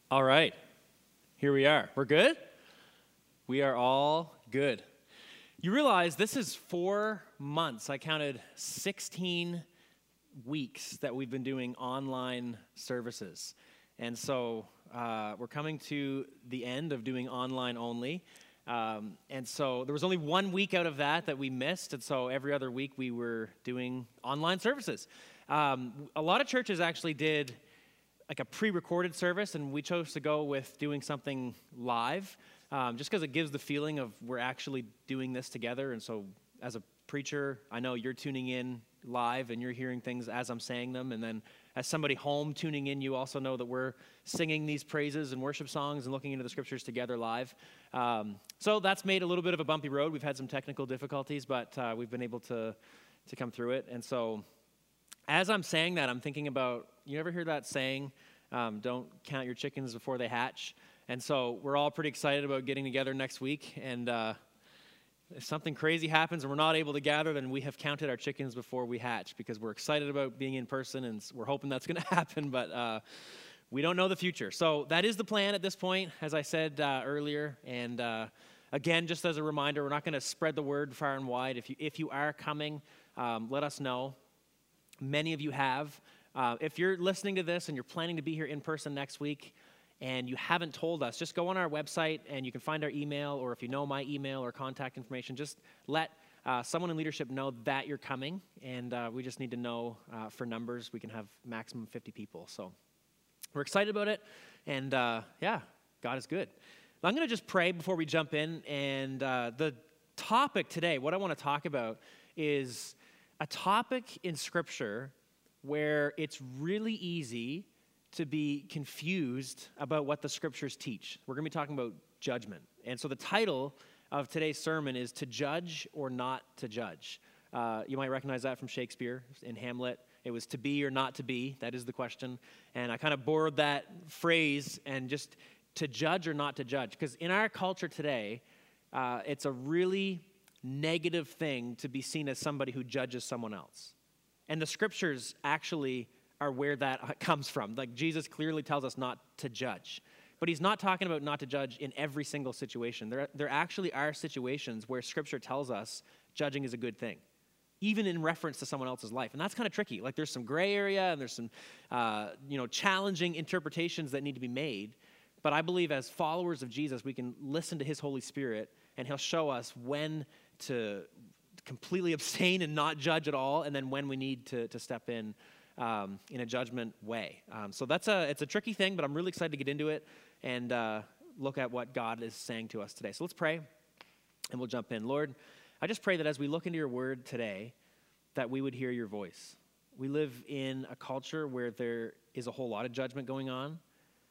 All right, here we are. We're good? We are all good. You realize this is 4 months. I counted 16 weeks that we've been doing online services. And so we're coming to the end of doing online only. And so there was only 1 week out of that we missed. And so every other week we were doing online services. A lot of churches actually did like a pre-recorded service, and we chose to go with doing something live, just because it gives the feeling of we're actually doing this together. And so as a preacher, I know you're tuning in live and you're hearing things as I'm saying them, and then as somebody home tuning in, you also know that we're singing these praises and worship songs and looking into the scriptures together live. So that's made a little bit of a bumpy road. We've had some technical difficulties, but we've been able to come through it. And so as I'm saying that, I'm thinking about, you ever hear that saying, don't count your chickens before they hatch? And so we're all pretty excited about getting together next week. And if something crazy happens and we're not able to gather, then we have counted our chickens before we hatch, because we're excited about being in person and we're hoping that's going to happen, but we don't know the future. So that is the plan at this point, as I said earlier. And again, just as a reminder, we're not going to spread the word far and wide. If you are coming, let us know. Many of you have. If you're listening to this and you're planning to be here in person next week and you haven't told us, just go on our website and you can find our email, or if you know my email or contact information, just let someone in leadership know that you're coming, and we just need to know for numbers. We can have maximum 50 people. So we're excited about it, and yeah, God is good. I'm going to just pray before we jump in, and the topic today, what I want to talk about is a topic in Scripture where it's really easy to be confused about what the Scriptures teach. We're going to be talking about judgment. And so the title of today's sermon is To Judge or Not to Judge. You might recognize that from Shakespeare in Hamlet. It was to be or not to be. That is the question. And I kind of borrowed that phrase, and just to judge or not to judge. Because in our culture today, it's a really negative thing to be seen as somebody who judges someone else. And the Scriptures actually are where that comes from. Like, Jesus clearly tells us not to judge. But he's not talking about not to judge in every single situation. There actually are situations where Scripture tells us judging is a good thing, even in reference to someone else's life. And that's kind of tricky. Like, there's some gray area and there's some challenging interpretations that need to be made. But I believe as followers of Jesus, we can listen to his Holy Spirit, and he'll show us when to completely abstain and not judge at all, and then when we need to step in a judgment way. So it's a tricky thing, but I'm really excited to get into it and look at what God is saying to us today. So let's pray, and we'll jump in. Lord, I just pray that as we look into your word today, that we would hear your voice. We live in a culture where there is a whole lot of judgment going on,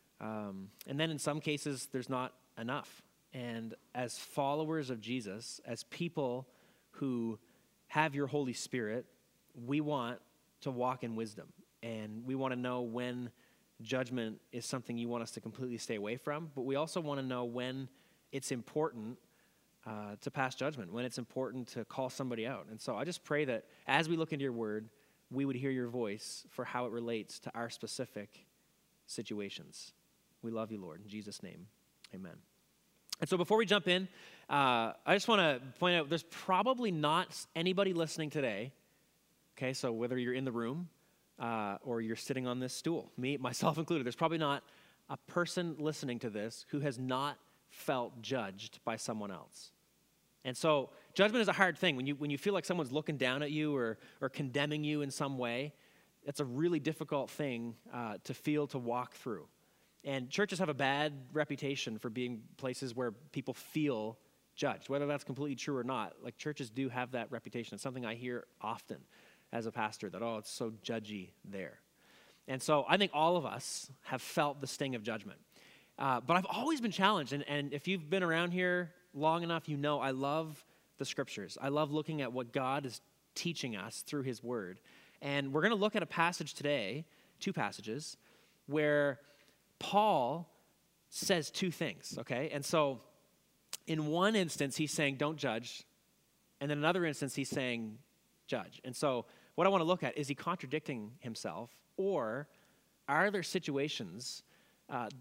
and then in some cases, there's not enough. And as followers of Jesus, as people who have your Holy Spirit, we want to walk in wisdom. And we want to know when judgment is something you want us to completely stay away from, but we also want to know when it's important to pass judgment, when it's important to call somebody out. And so I just pray that as we look into your word, we would hear your voice for how it relates to our specific situations. We love you, Lord. In Jesus' name, amen. And so before we jump in, I just want to point out there's probably not anybody listening today, okay, so whether you're in the room or you're sitting on this stool, myself included, there's probably not a person listening to this who has not felt judged by someone else. And so judgment is a hard thing. When you feel like someone's looking down at you or condemning you in some way, it's a really difficult thing to feel, to walk through. And churches have a bad reputation for being places where people feel judged, whether that's completely true or not. Like, churches do have that reputation. It's something I hear often as a pastor, that, it's so judgy there. And so I think all of us have felt the sting of judgment. But I've always been challenged, and if you've been around here long enough, you know I love the Scriptures. I love looking at what God is teaching us through his word. And we're going to look at a passage today, 2 passages, where Paul says 2 things, okay? And so in one instance, he's saying, don't judge. And then another instance, he's saying, judge. And so what I want to look at, is he contradicting himself? Or are there situations that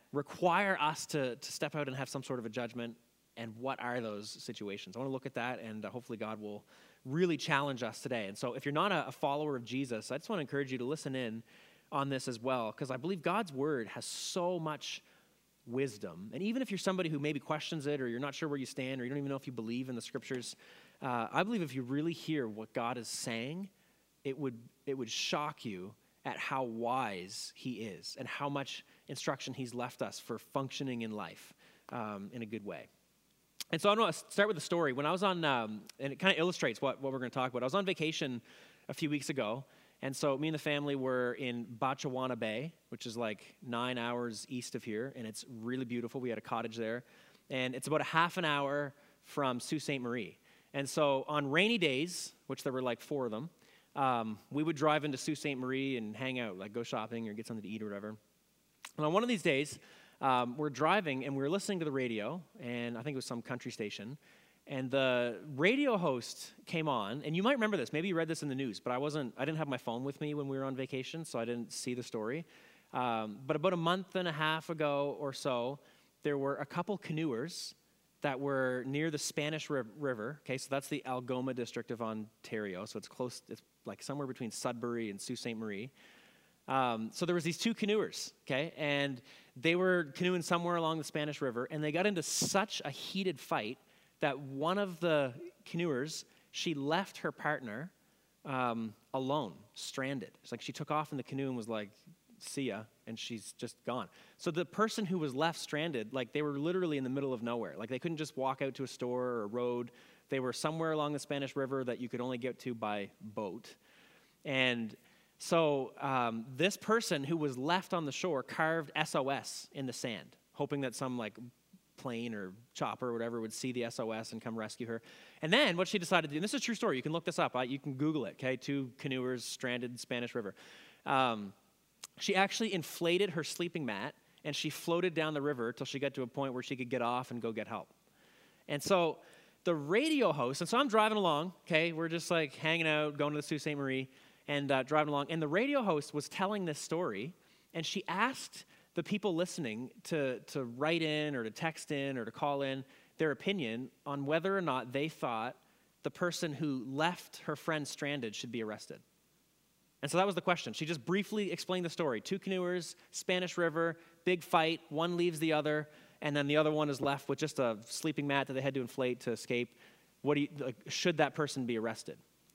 require us to step out and have some sort of a judgment, and what are those situations? I want to look at that, and hopefully God will really challenge us today. And so if you're not a follower of Jesus, I just want to encourage you to listen in on this as well, because I believe God's word has so much wisdom. And even if you're somebody who maybe questions it, or you're not sure where you stand, or you don't even know if you believe in the scriptures, I believe if you really hear what God is saying, it would shock you at how wise he is and how much instruction he's left us for functioning in life in a good way. And so I want to start with a story. When I was on, and it kind of illustrates what we're going to talk about. I was on vacation a few weeks ago, and so me and the family were in Batchewana Bay, which is like 9 hours east of here, and it's really beautiful. We had a cottage there, and it's about a half an hour from Sault Ste. Marie. And so on rainy days, which there were like 4 of them, we would drive into Sault Ste. Marie and hang out, like go shopping or get something to eat or whatever. And on one of these days, we're driving and we were listening to the radio, and I think it was some country station, and the radio host came on, and you might remember this, maybe you read this in the news, but I didn't have my phone with me when we were on vacation, so I didn't see the story. But about a month and a half ago or so, there were a couple canoers that were near the Spanish River. Okay, so that's the Algoma district of Ontario, so it's close, it's like somewhere between Sudbury and Sault Ste. Marie. So there was these 2 canoers, okay, and they were canoeing somewhere along the Spanish River, and they got into such a heated fight that one of the canoers, she left her partner alone, stranded. It's like she took off in the canoe and was like, see ya, and she's just gone. So the person who was left stranded, like they were literally in the middle of nowhere. Like they couldn't just walk out to a store or a road. They were somewhere along the Spanish River that you could only get to by boat. And so this person who was left on the shore carved SOS in the sand, hoping that some like plane or chopper or whatever would see the SOS and come rescue her. And then what she decided to do, and this is a true story, you can look this up, you can Google it, okay, 2 canoers stranded in Spanish River. She actually inflated her sleeping mat, and she floated down the river till she got to a point where she could get off and go get help. And so the radio host, and so I'm driving along, okay, we're just like hanging out, going to the Sault Ste. Marie, and driving along, and the radio host was telling this story, and she asked the people listening to write in or to text in or to call in their opinion on whether or not they thought the person who left her friend stranded should be arrested. And so that was the question. She just briefly explained the story. 2 canoers, Spanish River, big fight, one leaves the other, and then the other one is left with just a sleeping mat that they had to inflate to escape. Should that person be arrested?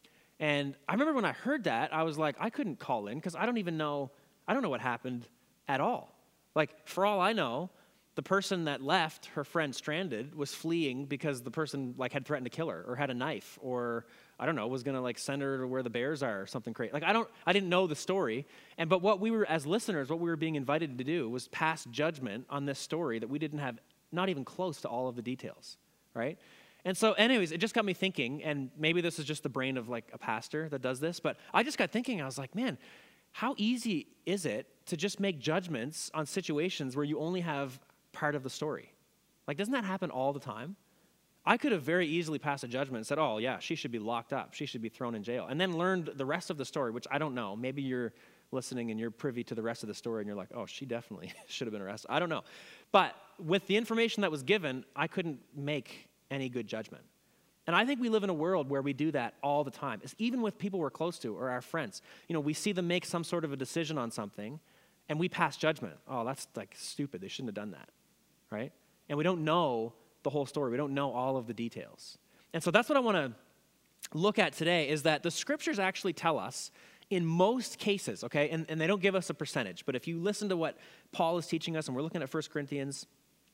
And I remember when I heard that, I was like, I couldn't call in because I don't know what happened at all. Like, for all I know, the person that left her friend stranded was fleeing because the person like had threatened to kill her or had a knife or I don't know, was going to like send her to where the bears are or something crazy. Like I didn't know the story. But what we were, as listeners, what we were being invited to do was pass judgment on this story that we didn't have not even close to all of the details, right? And so anyways, it just got me thinking, and maybe this is just the brain of like a pastor that does this, but I just got thinking, I was like, man, how easy is it to just make judgments on situations where you only have part of the story? Like, doesn't that happen all the time? I could have very easily passed a judgment and said, oh, yeah, she should be locked up. She should be thrown in jail. And then learned the rest of the story, which I don't know. Maybe you're listening and you're privy to the rest of the story and you're like, oh, she definitely should have been arrested. I don't know. But with the information that was given, I couldn't make any good judgment. And I think we live in a world where we do that all the time. It's even with people we're close to or our friends. You know, we see them make some sort of a decision on something and we pass judgment. Oh, that's like stupid. They shouldn't have done that, right? And we don't know the whole story. We don't know all of the details. And so that's what I want to look at today is that the scriptures actually tell us in most cases, okay, and they don't give us a percentage, but if you listen to what Paul is teaching us, and we're looking at 1 Corinthians,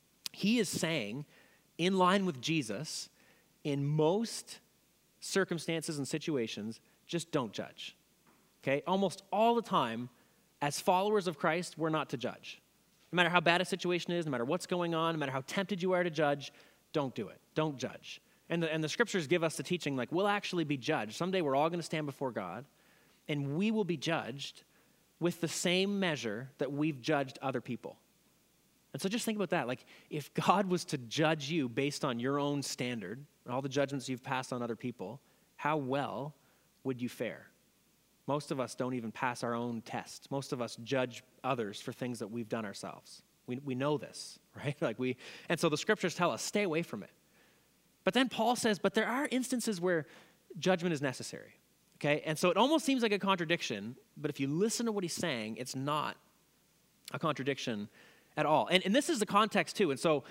he is saying, in line with Jesus, in most circumstances and situations, just don't judge, okay? Almost all the time, as followers of Christ, we're not to judge. No matter how bad a situation is, no matter what's going on, no matter how tempted you are to judge, don't do it. Don't judge. And the scriptures give us the teaching, like, we'll actually be judged. Someday we're all going to stand before God, and we will be judged with the same measure that we've judged other people. And so just think about that. Like, if God was to judge you based on your own standard, all the judgments you've passed on other people, how well would you fare? Most of us don't even pass our own tests. Most of us judge others for things that we've done ourselves. We know this, right? And so the scriptures tell us, stay away from it. But then Paul says, but there are instances where judgment is necessary, okay? And so it almost seems like a contradiction, but if you listen to what he's saying, it's not a contradiction at all. And this is the context too. And so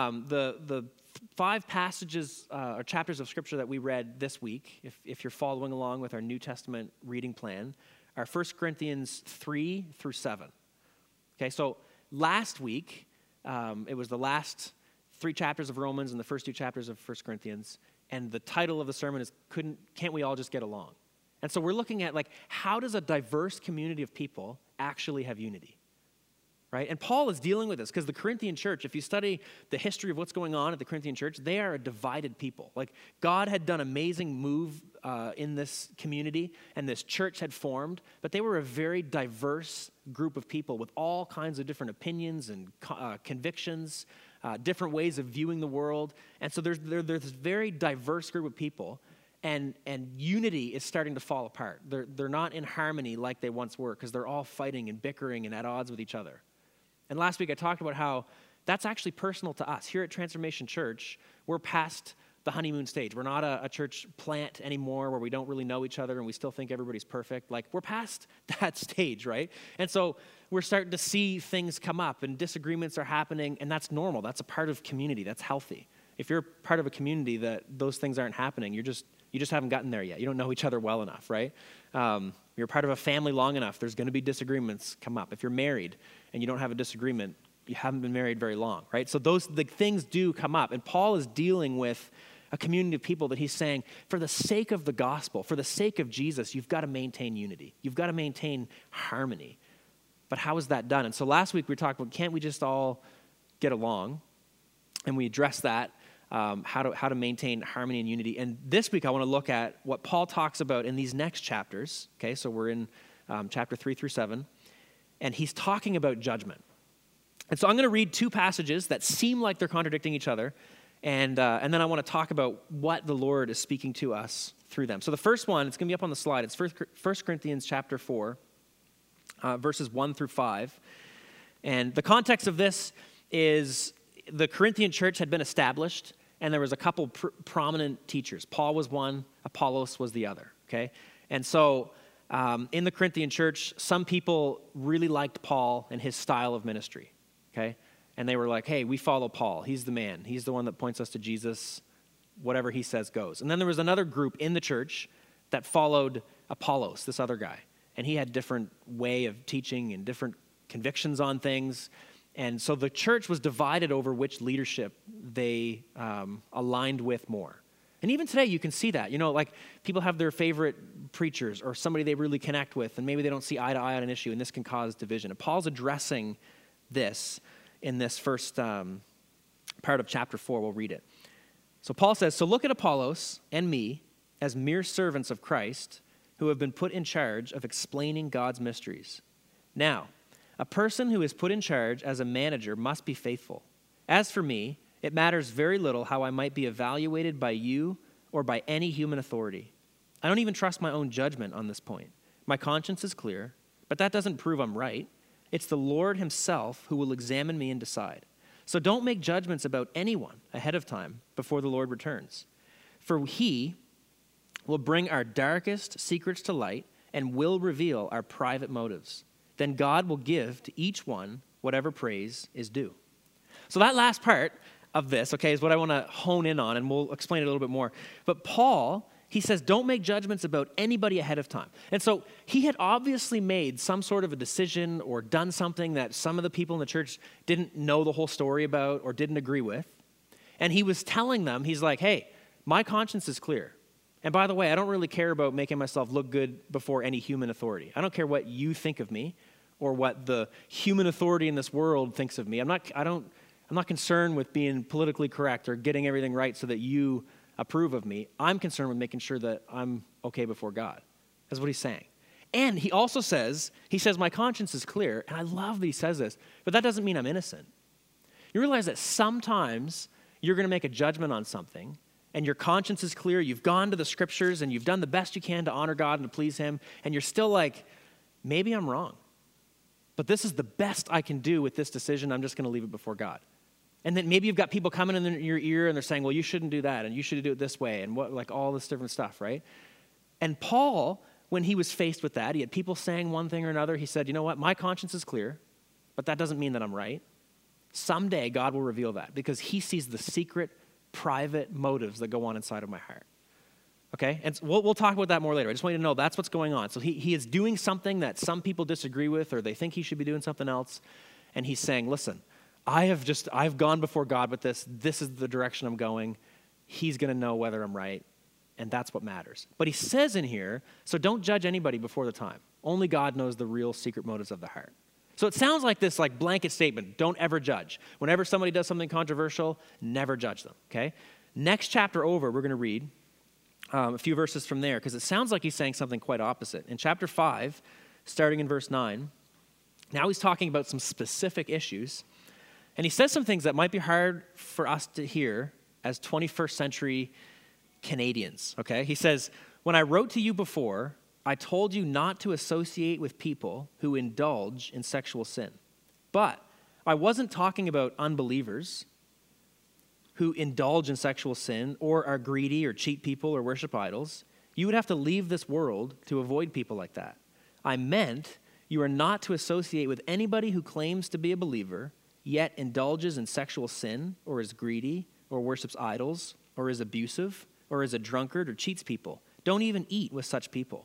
the 5 passages or chapters of scripture that we read this week, if you're following along with our New Testament reading plan, are 1 Corinthians 3 through 7. Okay, so last week, it was the last 3 chapters of Romans and the first 2 chapters of 1 Corinthians, and the title of the sermon is Can't We All Just Get Along? And so we're looking at, how does a diverse community of people actually have unity? Right? And Paul is dealing with this because the Corinthian church, if you study the history of what's going on at the Corinthian church, they are a divided people. God had done amazing move in this community, and this church had formed, but they were a very diverse group of people with all kinds of different opinions and convictions, different ways of viewing the world. And so there's this very diverse group of people, and unity is starting to fall apart. They're not in harmony like they once were because they're all fighting and bickering and at odds with each other. And last week I talked about how that's actually personal to us. Here at Transformation Church, we're past the honeymoon stage. We're not a church plant anymore where we don't really know each other and we still think everybody's perfect. We're past that stage, right? And so we're starting to see things come up and disagreements are happening, and that's normal. That's a part of community. That's healthy. If you're part of a community that those things aren't happening, you just haven't gotten there yet. You don't know each other well enough, right? You're part of a family long enough, there's going to be disagreements come up. If you're married and you don't have a disagreement, you haven't been married very long, right? So the things do come up. And Paul is dealing with a community of people that he's saying, for the sake of the gospel, for the sake of Jesus, you've got to maintain unity. You've got to maintain harmony. But how is that done? And so last week we talked about, can't we just all get along? And we addressed that. How to maintain harmony and unity. And this week I want to look at what Paul talks about in these next chapters. Okay, so we're in chapter 3 through 7, and he's talking about judgment. And so I'm going to read 2 passages that seem like they're contradicting each other, and then I want to talk about what the Lord is speaking to us through them. So the first one, it's going to be up on the slide. It's 1 Corinthians chapter 4, verses 1 through 5. And the context of this is the Corinthian church had been established, and there was a couple prominent teachers. Paul was one, Apollos was the other, okay? And so in the Corinthian church, some people really liked Paul and his style of ministry, okay? And they were like, hey, we follow Paul. He's the man. He's the one that points us to Jesus. Whatever he says goes. And then there was another group in the church that followed Apollos, this other guy. And he had different way of teaching and different convictions on things. And so the church was divided over which leadership they aligned with more. And even today, you can see that. People have their favorite preachers or somebody they really connect with, and maybe they don't see eye to eye on an issue, and this can cause division. And Paul's addressing this in this first part of chapter 4. We'll read it. So Paul says, so look at Apollos and me as mere servants of Christ who have been put in charge of explaining God's mysteries. Now, a person who is put in charge as a manager must be faithful. As for me, it matters very little how I might be evaluated by you or by any human authority. I don't even trust my own judgment on this point. My conscience is clear, but that doesn't prove I'm right. It's the Lord himself who will examine me and decide. So don't make judgments about anyone ahead of time before the Lord returns. For he will bring our darkest secrets to light and will reveal our private motives. Then God will give to each one whatever praise is due. So that last part of this, okay, is what I want to hone in on, and we'll explain it a little bit more. But Paul, he says, don't make judgments about anybody ahead of time. And so he had obviously made some sort of a decision or done something that some of the people in the church didn't know the whole story about or didn't agree with. And he was telling them, he's like, hey, my conscience is clear. And by the way, I don't really care about making myself look good before any human authority. I don't care what you think of me or what the human authority in this world thinks of me. I'm not concerned with being politically correct or getting everything right so that you approve of me. I'm concerned with making sure that I'm okay before God. That's what he's saying. And he also says, my conscience is clear, and I love that he says this, but that doesn't mean I'm innocent. You realize that sometimes you're going to make a judgment on something, and your conscience is clear, you've gone to the scriptures, and you've done the best you can to honor God and to please him, and you're still like, maybe I'm wrong. but this is the best I can do with this decision. I'm just going to leave it before God. And then maybe you've got people coming in your ear and they're saying, well, you shouldn't do that and you should do it this way and what, like all this different stuff, right? And Paul, when he was faced with that, he had people saying one thing or another. He said, you know what? My conscience is clear, but that doesn't mean that I'm right. Someday God will reveal that because he sees the secret, private motives that go on inside of my heart. Okay? And we'll talk about that more later. I just want you to know that's what's going on. So he is doing something that some people disagree with or they think he should be doing something else. And he's saying, listen, I've gone before God with this. This is the direction I'm going. He's going to know whether I'm right. And that's what matters. But he says in here, so don't judge anybody before the time. Only God knows the real secret motives of the heart. So it sounds like this like blanket statement, don't ever judge. Whenever somebody does something controversial, never judge them, okay? Next chapter over, we're going to read a few verses from there because it sounds like he's saying something quite opposite. In chapter 5, starting in verse 9, now he's talking about some specific issues. And he says some things that might be hard for us to hear as 21st century Canadians, okay? He says, when I wrote to you before, I told you not to associate with people who indulge in sexual sin. But I wasn't talking about unbelievers who indulge in sexual sin or are greedy or cheat people or worship idols. You would have to leave this world to avoid people like that. I meant you are not to associate with anybody who claims to be a believer yet indulges in sexual sin, or is greedy, or worships idols, or is abusive, or is a drunkard, or cheats people. Don't even eat with such people.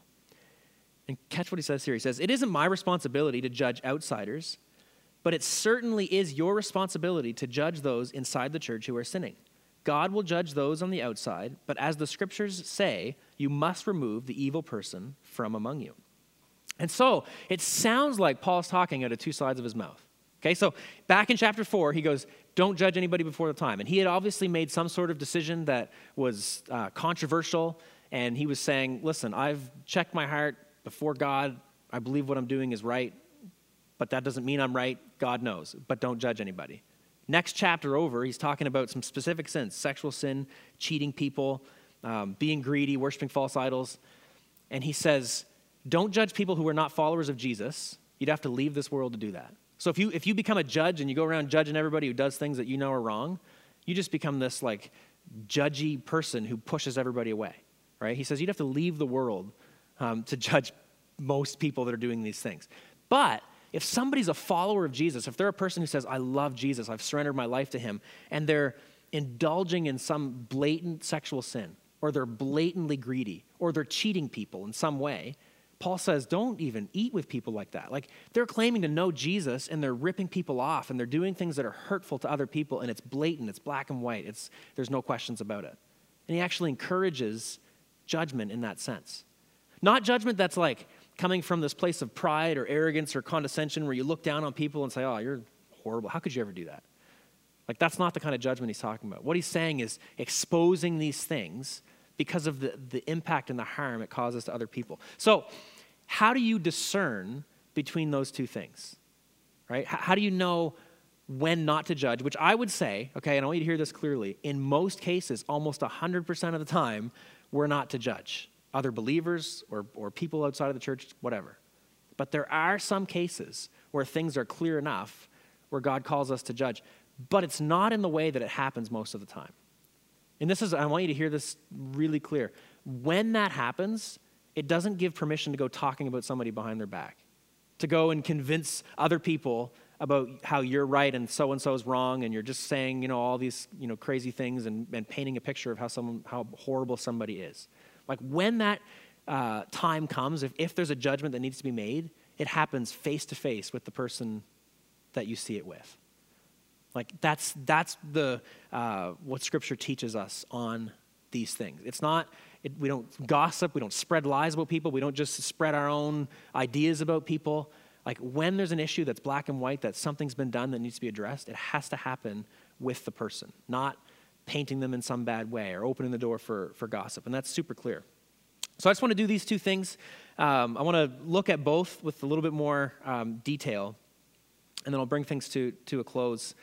And catch what he says here. He says, it isn't my responsibility to judge outsiders, but it certainly is your responsibility to judge those inside the church who are sinning. God will judge those on the outside, but as the scriptures say, you must remove the evil person from among you. And so it sounds like Paul's talking out of two sides of his mouth. Okay, so back in chapter 4, he goes, don't judge anybody before the time. And he had obviously made some sort of decision that was controversial, and he was saying, listen, I've checked my heart before God. I believe what I'm doing is right, but that doesn't mean I'm right. God knows, but don't judge anybody. Next chapter over, he's talking about some specific sins, sexual sin, cheating people, being greedy, worshiping false idols. And he says, don't judge people who are not followers of Jesus. You'd have to leave this world to do that. So if you become a judge and you go around judging everybody who does things that you know are wrong, you just become this like judgy person who pushes everybody away, right? He says you'd have to leave the world to judge most people that are doing these things. But if somebody's a follower of Jesus, if they're a person who says, I love Jesus, I've surrendered my life to him, and they're indulging in some blatant sexual sin, or they're blatantly greedy, or they're cheating people in some way, Paul says, don't even eat with people like that. Like, they're claiming to know Jesus, and they're ripping people off, and they're doing things that are hurtful to other people, and it's blatant, it's black and white, there's no questions about it. And he actually encourages judgment in that sense. Not judgment that's like coming from this place of pride or arrogance or condescension where you look down on people and say, oh, you're horrible. How could you ever do that? Like, that's not the kind of judgment he's talking about. What he's saying is exposing these things because of the impact and the harm it causes to other people. So how do you discern between those two things, right? How do you know when not to judge? Which I would say, okay, and I want you to hear this clearly, in most cases, almost 100% of the time, we're not to judge other believers or people outside of the church, whatever. But there are some cases where things are clear enough where God calls us to judge, but it's not in the way that it happens most of the time. And I want you to hear this really clear. When that happens, it doesn't give permission to go talking about somebody behind their back, to go and convince other people about how you're right and so is wrong, and you're just saying, all these, crazy things and painting a picture of how horrible somebody is. Like, when that time comes, if there's a judgment that needs to be made, it happens face to face with the person that you see it with. Like, that's the what Scripture teaches us on these things. It's not, we don't gossip, we don't spread lies about people, we don't just spread our own ideas about people. Like, when there's an issue that's black and white, that something's been done that needs to be addressed, it has to happen with the person, not painting them in some bad way or opening the door for gossip. And that's super clear. So I just want to do these two things. I want to look at both with a little bit more detail, and then I'll bring things to a close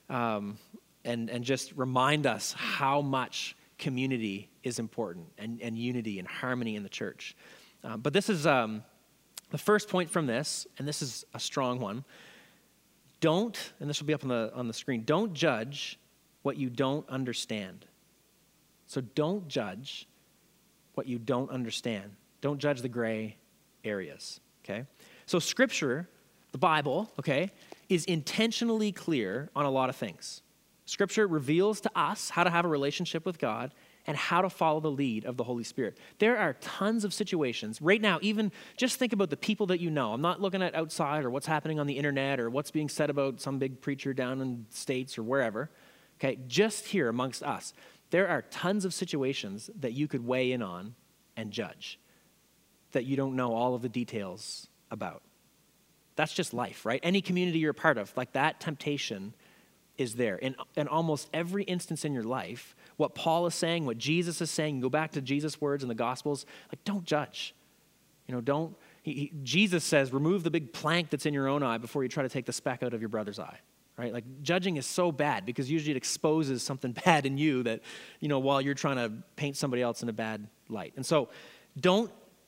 and just remind us how much community is important and unity and harmony in the church. But this is The first point from this, and this is a strong one, don't, and this will be up on the screen, don't judge what you don't understand. So don't judge what you don't understand. Don't judge the gray areas, okay? So Scripture, the Bible, okay, is intentionally clear on a lot of things. Scripture reveals to us how to have a relationship with God and how to follow the lead of the Holy Spirit. There are tons of situations. Right now, even just think about the people that you know. I'm not looking at outside or what's happening on the internet or what's being said about some big preacher down in the States or wherever. Okay, just here amongst us, there are tons of situations that you could weigh in on and judge that you don't know all of the details about. That's just life, right? Any community you're a part of, like that temptation is there. In almost every instance in your life, what Paul is saying, what Jesus is saying, you go back to Jesus' words in the Gospels, like don't judge. Jesus says, remove the big plank that's in your own eye before you try to take the speck out of your brother's eye, right? Like judging is so bad because usually it exposes something bad in you that, while you're trying to paint somebody else in a bad light. And so don't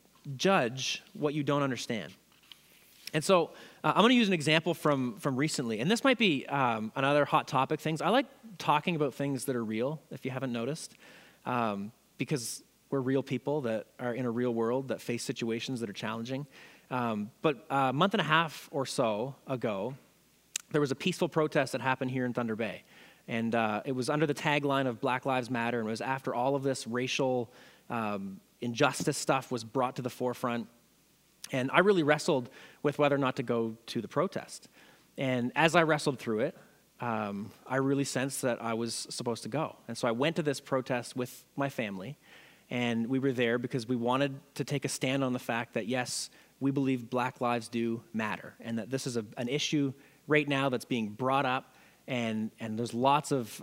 judge what you don't understand. And so I'm going to use an example from recently. And this might be another hot topic things. I like talking about things that are real, if you haven't noticed, because we're real people that are in a real world that face situations that are challenging. But a month and a half or so ago, there was a peaceful protest that happened here in Thunder Bay. And it was under the tagline of Black Lives Matter. And it was after all of this racial injustice stuff was brought to the forefront. And I really wrestled with whether or not to go to the protest. And as I wrestled through it, I really sensed that I was supposed to go. And so I went to this protest with my family, and we were there because we wanted to take a stand on the fact that, yes, we believe Black lives do matter, and that this is an issue right now that's being brought up, and there's lots of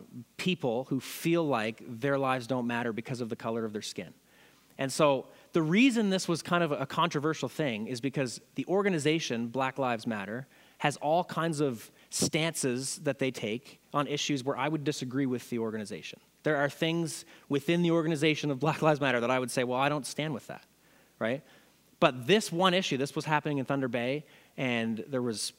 people who feel like their lives don't matter because of the color of their skin. And so the reason this was kind of a controversial thing is because the organization, Black Lives Matter, has all kinds of stances that they take on issues where I would disagree with the organization. There are things within the organization of Black Lives Matter that I would say, well, I don't stand with that, right? But this one issue, this was happening in Thunder Bay, and there was,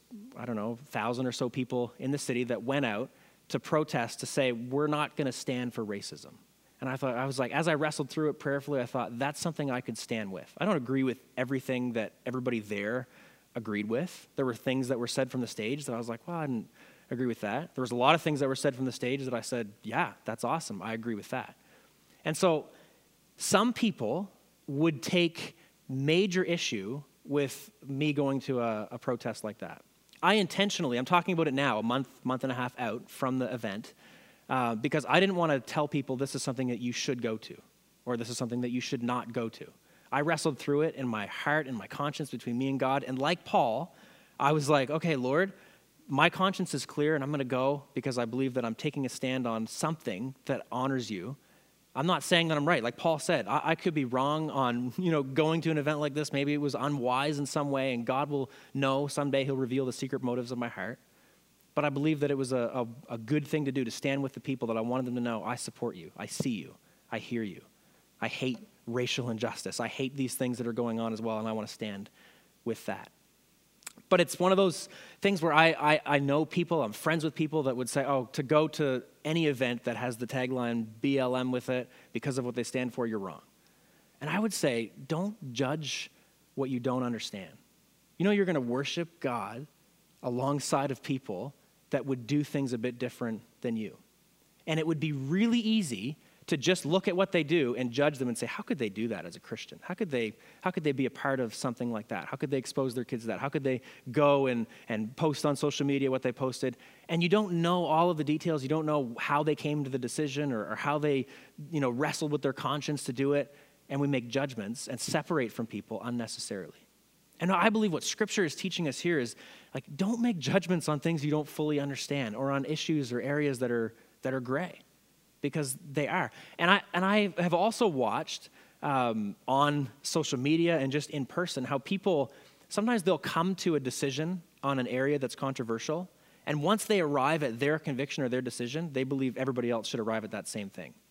1,000 or so people in the city that went out to protest to say, we're not going to stand for racism. And I was like, as I wrestled through it prayerfully, I thought, that's something I could stand with. I don't agree with everything that everybody there agreed with. There were things that were said from the stage that I was like, well, I didn't agree with that. There was a lot of things that were said from the stage that I said, yeah, that's awesome. I agree with that. And so some people would take major issue with me going to a protest like that. I intentionally, I'm talking about it now, a month and a half out from the event, because I didn't want to tell people this is something that you should go to, or this is something that you should not go to. I wrestled through it in my heart and my conscience between me and God, and like Paul, I was like, okay, Lord, my conscience is clear, and I'm going to go because I believe that I'm taking a stand on something that honors you. I'm not saying that I'm right. Like Paul said, I could be wrong on, going to an event like this. Maybe it was unwise in some way, and God will know someday. He'll reveal the secret motives of my heart. But I believe that it was a good thing to do, to stand with the people that I wanted them to know, I support you, I see you, I hear you. I hate racial injustice. I hate these things that are going on as well, and I want to stand with that. But it's one of those things where I know people, I'm friends with people that would say, oh, to go to any event that has the tagline BLM with it because of what they stand for, you're wrong. And I would say, don't judge what you don't understand. You're going to worship God alongside of people that would do things a bit different than you. And it would be really easy to just look at what they do and judge them and say, how could they do that as a Christian? How could they be a part of something like that? How could they expose their kids to that? How could they go and post on social media what they posted? And you don't know all of the details. You don't know how they came to the decision or how they, wrestled with their conscience to do it. And we make judgments and separate from people unnecessarily. And I believe what Scripture is teaching us here is, like, don't make judgments on things you don't fully understand or on issues or areas that are gray. Because they are. And I have also watched on social media and just in person how people, sometimes they'll come to a decision on an area that's controversial, and once they arrive at their conviction or their decision, they believe everybody else should arrive at that same thing.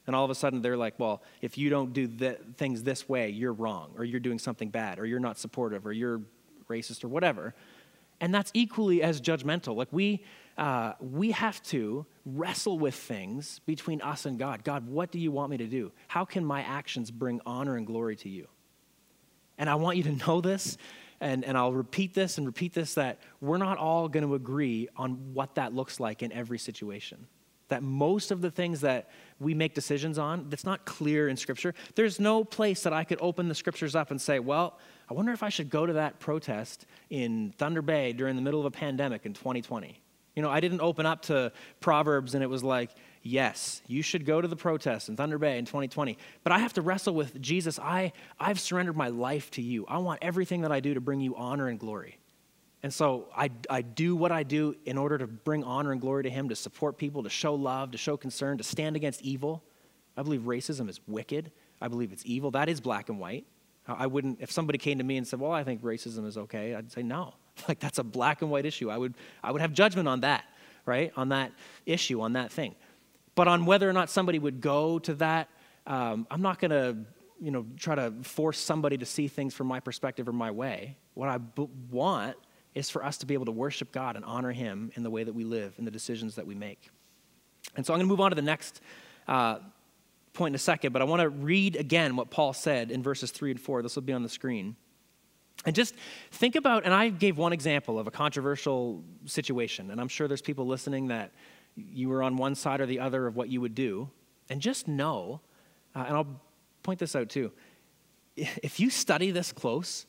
And all of a sudden they're like, well, if you don't do things this way, you're wrong, or you're doing something bad, or you're not supportive, or you're racist, or whatever. And that's equally as judgmental. Like we have to wrestle with things between us and God. God, what do you want me to do? How can my actions bring honor and glory to you? And I want you to know this, and I'll repeat this, that we're not all going to agree on what that looks like in every situation. That most of the things that we make decisions on, that's not clear in Scripture. There's no place that I could open the Scriptures up and say, well, I wonder if I should go to that protest in Thunder Bay during the middle of a pandemic in 2020. You know, I didn't open up to Proverbs and it was like, yes, you should go to the protest in Thunder Bay in 2020. But I have to wrestle with, Jesus, I've surrendered my life to you. I want everything that I do to bring you honor and glory. And so I do what I do in order to bring honor and glory to him, to support people, to show love, to show concern, to stand against evil. I believe racism is wicked. I believe it's evil. That is black and white. I wouldn't, if somebody came to me and said, well, I think racism is okay, I'd say no. Like, that's a black and white issue. I would have judgment on that, right? On that issue, on that thing. But on whether or not somebody would go to that, I'm not going to, try to force somebody to see things from my perspective or my way. What I want is for us to be able to worship God and honor him in the way that we live, in the decisions that we make. And so I'm going to move on to the next point in a second, but I want to read again what Paul said in verses 3 and 4. This will be on the screen. And just think about, and I gave one example of a controversial situation, and I'm sure there's people listening that you were on one side or the other of what you would do, and just know, and I'll point this out too, if you study this close,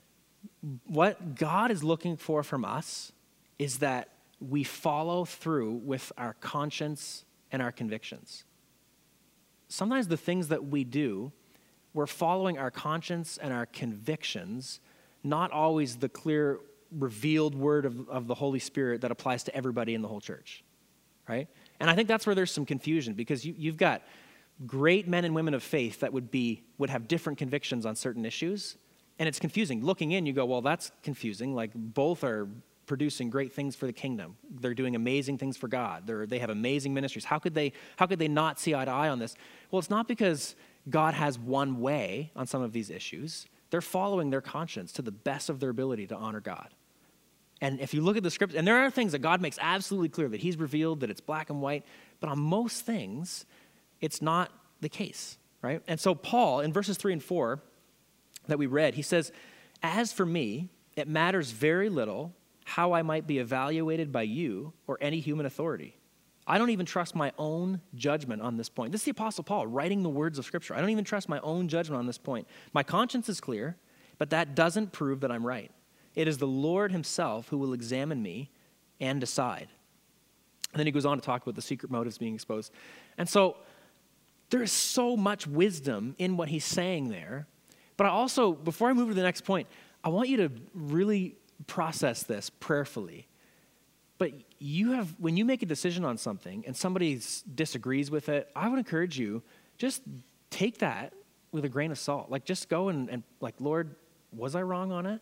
what God is looking for from us is that we follow through with our conscience and our convictions. Sometimes the things that we do, we're following our conscience and our convictions, not always the clear, revealed word of the Holy Spirit that applies to everybody in the whole church, right? And I think that's where there's some confusion, because you've got great men and women of faith that would have different convictions on certain issues. And it's confusing. Looking in, you go, well, that's confusing. Like, both are producing great things for the kingdom. They're doing amazing things for God. They have amazing ministries. How could they not see eye to eye on this? Well, it's not because God has one way on some of these issues. They're following their conscience to the best of their ability to honor God. And if you look at the scripture, and there are things that God makes absolutely clear, that he's revealed, that it's black and white, but on most things, it's not the case, right? And so Paul, in verses 3 and 4, that we read, he says, as for me, it matters very little how I might be evaluated by you or any human authority. I don't even trust my own judgment on this point. This is the Apostle Paul writing the words of Scripture. I don't even trust my own judgment on this point. My conscience is clear, but that doesn't prove that I'm right. It is the Lord himself who will examine me and decide. And then he goes on to talk about the secret motives being exposed. And so there is so much wisdom in what he's saying there. But I also, before I move to the next point, I want you to really process this prayerfully. But when you make a decision on something and somebody disagrees with it, I would encourage you, just take that with a grain of salt. Like, just go and like, Lord, was I wrong on it?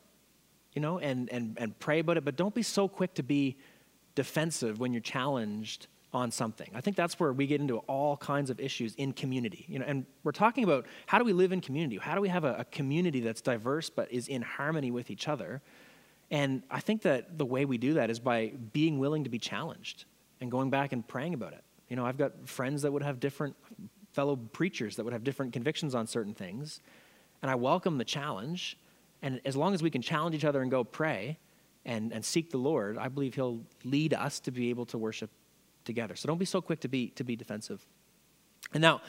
And pray about it. But don't be so quick to be defensive when you're challenged on something. I think that's where we get into all kinds of issues in community. And we're talking about, how do we live in community? How do we have a community that's diverse but is in harmony with each other? And I think that the way we do that is by being willing to be challenged and going back and praying about it. I've got friends that would have different, fellow preachers that would have different convictions on certain things, and I welcome the challenge. And as long as we can challenge each other and go pray and seek the Lord, I believe he'll lead us to be able to worship together. So don't be so quick to be defensive. And now,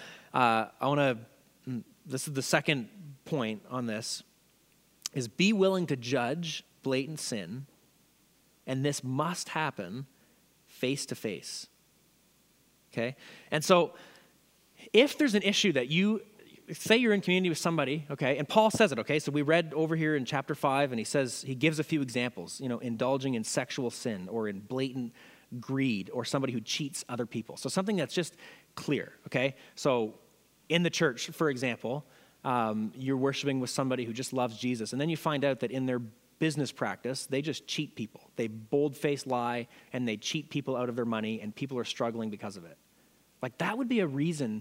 this is the second point on this, is be willing to judge blatant sin, and this must happen face to face. Okay? And so if there's an issue that say you're in community with somebody, okay, and Paul says it, okay, so we read over here in chapter 5, and he gives a few examples, indulging in sexual sin or in blatant greed or somebody who cheats other people. So something that's just clear, okay? So in the church, for example, you're worshiping with somebody who just loves Jesus, and then you find out that in their business practice, they just cheat people. They bold-faced lie, and they cheat people out of their money, and people are struggling because of it. Like, that would be a reason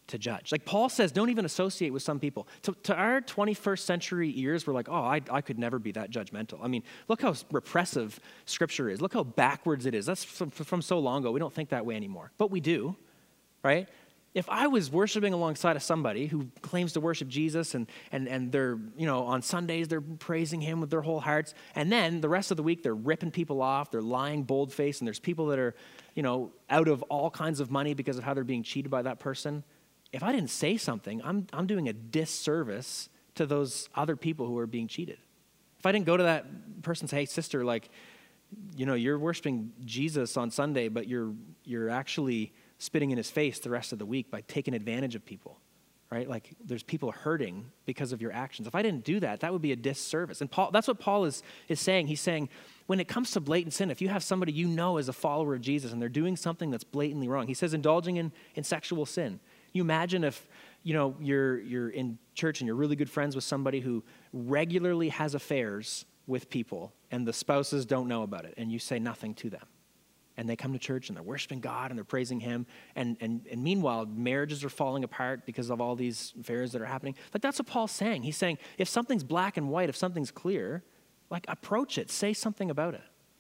to judge. Like Paul says, don't even associate with some people. To our 21st century ears, we're like, oh, I could never be that judgmental. I mean, look how repressive Scripture is. Look how backwards it is. That's from so long ago. We don't think that way anymore. But we do, right? If I was worshiping alongside of somebody who claims to worship Jesus and they're, on Sundays they're praising him with their whole hearts, and then the rest of the week they're ripping people off, they're lying bold-faced, and there's people that are, out of all kinds of money because of how they're being cheated by that person, if I didn't say something, I'm doing a disservice to those other people who are being cheated. If I didn't go to that person and say, hey, sister, you're worshiping Jesus on Sunday, but you're actually spitting in his face the rest of the week by taking advantage of people, right? Like there's people hurting because of your actions. If I didn't do that, that would be a disservice. And that's what Paul is saying. He's saying when it comes to blatant sin, if you have somebody as a follower of Jesus and they're doing something that's blatantly wrong, he says indulging in sexual sin. You imagine if, you're in church and you're really good friends with somebody who regularly has affairs with people and the spouses don't know about it and you say nothing to them. And they come to church and they're worshiping God and they're praising him. And meanwhile, marriages are falling apart because of all these affairs that are happening. Like that's what Paul's saying. He's saying if something's black and white, if something's clear, approach it, say something about it.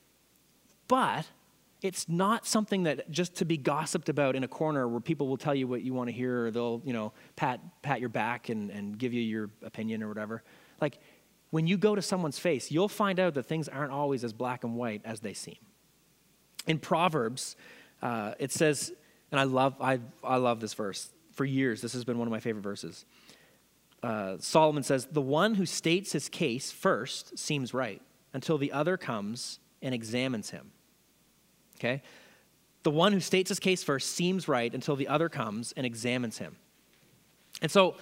But it's not something that just to be gossiped about in a corner where people will tell you what you want to hear or they'll, pat your back and give you your opinion or whatever. Like when you go to someone's face, you'll find out that things aren't always as black and white as they seem. In Proverbs, it says, and I love this verse. For years, this has been one of my favorite verses. Solomon says, the one who states his case first seems right until the other comes and examines him. Okay? The one who states his case first seems right until the other comes and examines him. And so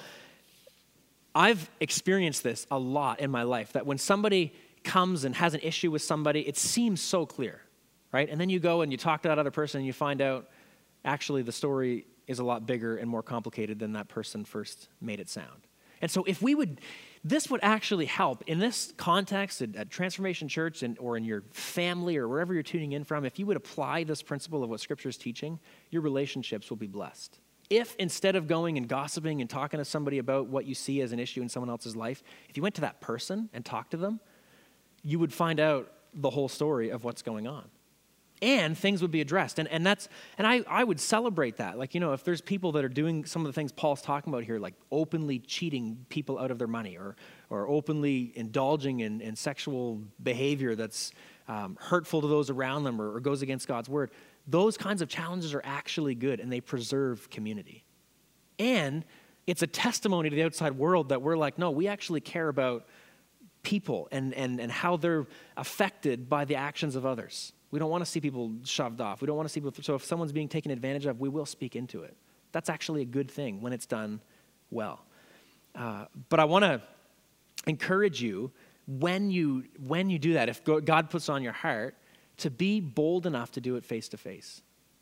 I've experienced this a lot in my life, that when somebody comes and has an issue with somebody, it seems so clear, right? And then you go and you talk to that other person and you find out actually the story is a lot bigger and more complicated than that person first made it sound. And so this would actually help in this context at Transformation Church or in your family or wherever you're tuning in from. If you would apply this principle of what Scripture is teaching, your relationships will be blessed. If instead of going and gossiping and talking to somebody about what you see as an issue in someone else's life, if you went to that person and talked to them, you would find out the whole story of what's going on. And things would be addressed. And I would celebrate that. If there's people that are doing some of the things Paul's talking about here, like openly cheating people out of their money or openly indulging in sexual behavior that's hurtful to those around them or goes against God's word, those kinds of challenges are actually good and they preserve community. And it's a testimony to the outside world that we're like, no, we actually care about people and how they're affected by the actions of others. We don't want to see people shoved off. We don't want to see people, so if someone's being taken advantage of, we will speak into it. That's actually a good thing when it's done well. But I want to encourage you when you do that, if God puts on your heart, to be bold enough to do it face to face.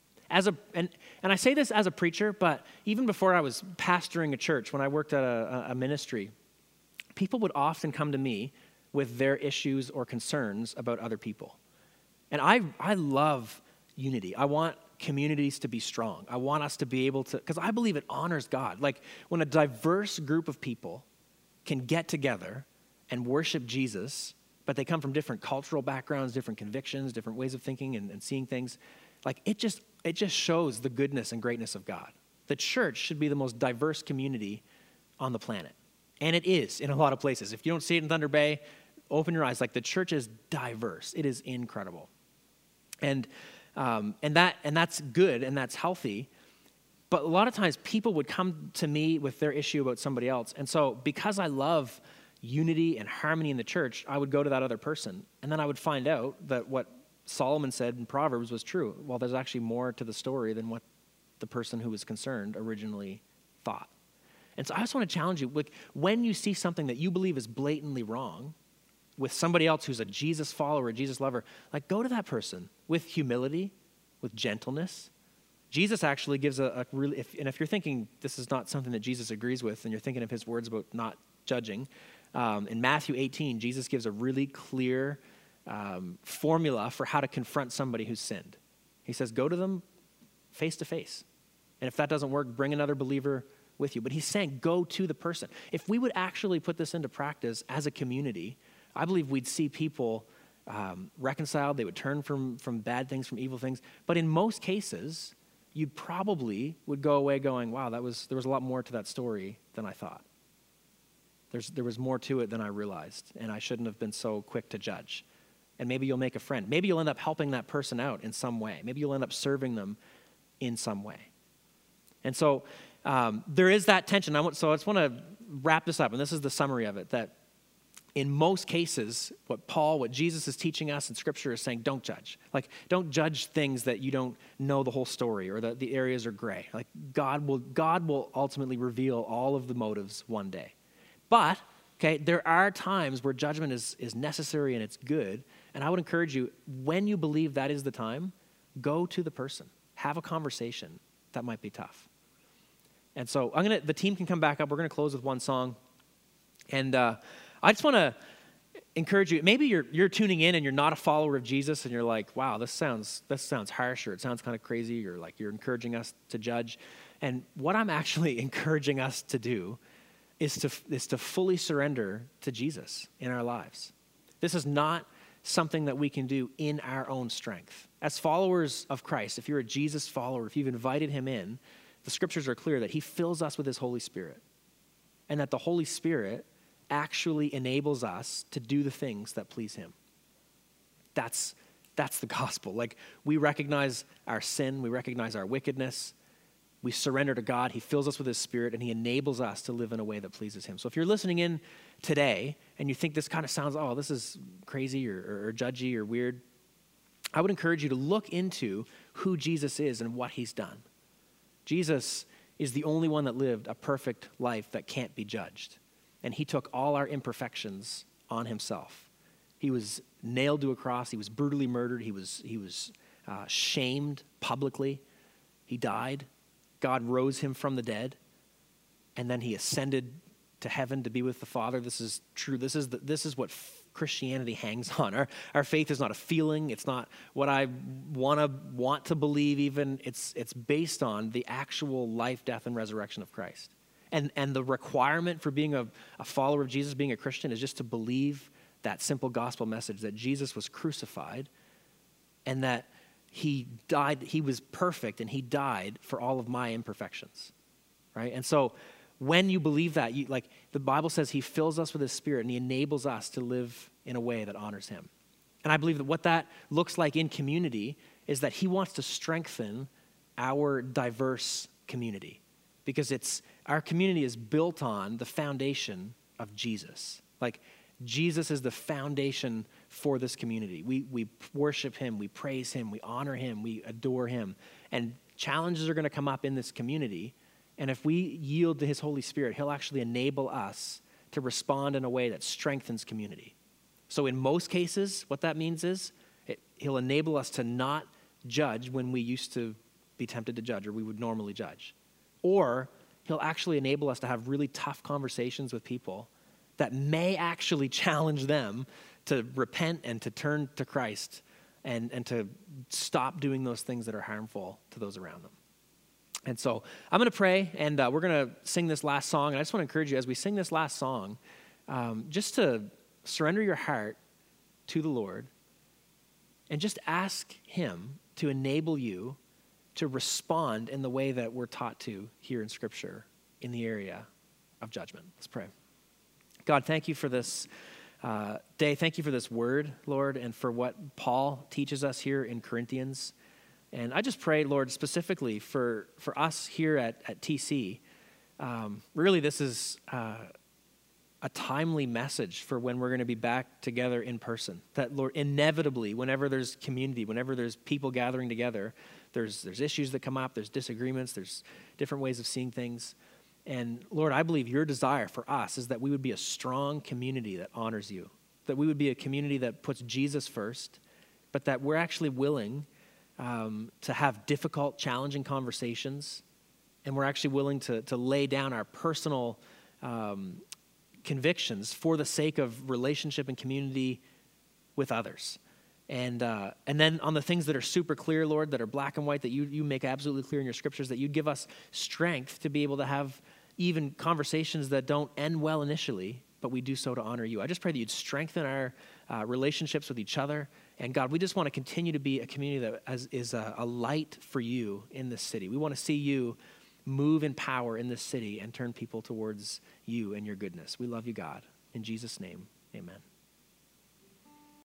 And I say this as a preacher, but even before I was pastoring a church, when I worked at a ministry, people would often come to me with their issues or concerns about other people. And I love unity. I want communities to be strong. I want us to be able to, because I believe it honors God. Like when a diverse group of people can get together and worship Jesus, but they come from different cultural backgrounds, different convictions, different ways of thinking and seeing things, like it just shows the goodness and greatness of God. The church should be the most diverse community on the planet. And it is in a lot of places. If you don't see it in Thunder Bay, open your eyes. Like the church is diverse. It is incredible. And that's good and that's healthy. But a lot of times people would come to me with their issue about somebody else. And so because I love unity and harmony in the church, I would go to that other person. And then I would find out that what Solomon said in Proverbs was true. Well, there's actually more to the story than what the person who was concerned originally thought. And so I just want to challenge you, like, when you see something that you believe is blatantly wrong with somebody else who's a Jesus follower, a Jesus lover, like go to that person with humility, with gentleness. Jesus actually gives a really, if you're thinking this is not something that Jesus agrees with and you're thinking of his words about not judging, in Matthew 18, Jesus gives a really clear formula for how to confront somebody who's sinned. He says, go to them face to face. And if that doesn't work, bring another believer with you. But he's saying go to the person. If we would actually put this into practice as a community, I believe we'd see people reconciled. They would turn from bad things, from evil things. But in most cases, you probably would go away going, wow, there was a lot more to that story than I thought. There was more to it than I realized, and I shouldn't have been so quick to judge. And maybe you'll make a friend. Maybe you'll end up helping that person out in some way. Maybe you'll end up serving them in some way. And so there is that tension. So I just want to wrap this up, and this is the summary of it, that in most cases, what Jesus is teaching us in Scripture is saying, don't judge. Like, don't judge things that you don't know the whole story or that the areas are gray. Like, God will ultimately reveal all of the motives one day. But, okay, there are times where judgment is necessary and it's good. And I would encourage you, when you believe that is the time, go to the person. Have a conversation. That might be tough. And so the team can come back up. We're going to close with one song. And I just want to encourage you. Maybe you're tuning in and you're not a follower of Jesus, and you're like, wow, this sounds harsh, or it sounds kind of crazy, or like you're encouraging us to judge. And what I'm actually encouraging us to do is to fully surrender to Jesus in our lives. This is not something that we can do in our own strength. As followers of Christ, if you're a Jesus follower, if you've invited him in, the scriptures are clear that he fills us with his Holy Spirit, and that the Holy Spirit actually enables us to do the things that please him. That's the gospel. Like, we recognize our sin, we recognize our wickedness, we surrender to God, he fills us with his Spirit, and he enables us to live in a way that pleases him. So if you're listening in today and you think this kind of sounds, oh, this is crazy or judgy or weird, I would encourage you to look into who Jesus is and what he's done. Jesus is the only one that lived a perfect life that can't be judged. And he took all our imperfections on himself. He was nailed to a cross. He was brutally murdered. He was shamed publicly. He died. God rose him from the dead. And then he ascended to heaven to be with the Father. This is true. This is what Christianity hangs on. Our faith is not a feeling. It's not what I want to believe even. It's based on the actual life, death, and resurrection of Christ. And the requirement for being a follower of Jesus, being a Christian, is just to believe that simple gospel message that Jesus was crucified and that he died, he was perfect, and he died for all of my imperfections, right? And so when you believe that, like the Bible says, he fills us with his Spirit and he enables us to live in a way that honors him. And I believe that what that looks like in community is that he wants to strengthen our diverse community, because our community is built on the foundation of Jesus. Like, Jesus is the foundation for this community. We worship him, we praise him, we honor him, we adore him. And challenges are going to come up in this community. And if we yield to his Holy Spirit, he'll actually enable us to respond in a way that strengthens community. So in most cases, what that means is he'll enable us to not judge when we used to be tempted to judge or we would normally judge. Or he'll actually enable us to have really tough conversations with people that may actually challenge them to repent and to turn to Christ and to stop doing those things that are harmful to those around them. And so I'm going to pray, and we're going to sing this last song. And I just want to encourage you, as we sing this last song, just to surrender your heart to the Lord and just ask him to enable you to respond in the way that we're taught to here in Scripture in the area of judgment. Let's pray. God, thank you for this day. Thank you for this word, Lord, and for what Paul teaches us here in Corinthians. And I just pray, Lord, specifically for us here at TC, really this is a timely message for when we're going to be back together in person. That, Lord, inevitably, whenever there's community, whenever there's people gathering together, there's issues that come up, there's disagreements, there's different ways of seeing things. And Lord, I believe your desire for us is that we would be a strong community that honors you, that we would be a community that puts Jesus first, but that we're actually willing to have difficult, challenging conversations, and we're actually willing to lay down our personal convictions for the sake of relationship and community with others. And then on the things that are super clear, Lord, that are black and white, that you make absolutely clear in your scriptures, that you'd give us strength to be able to have even conversations that don't end well initially, but we do so to honor you. I just pray that you'd strengthen our relationships with each other. And God, we just want to continue to be a community that is a light for you in this city. We want to see you move in power in this city and turn people towards you and your goodness. We love you, God. In Jesus' name, amen.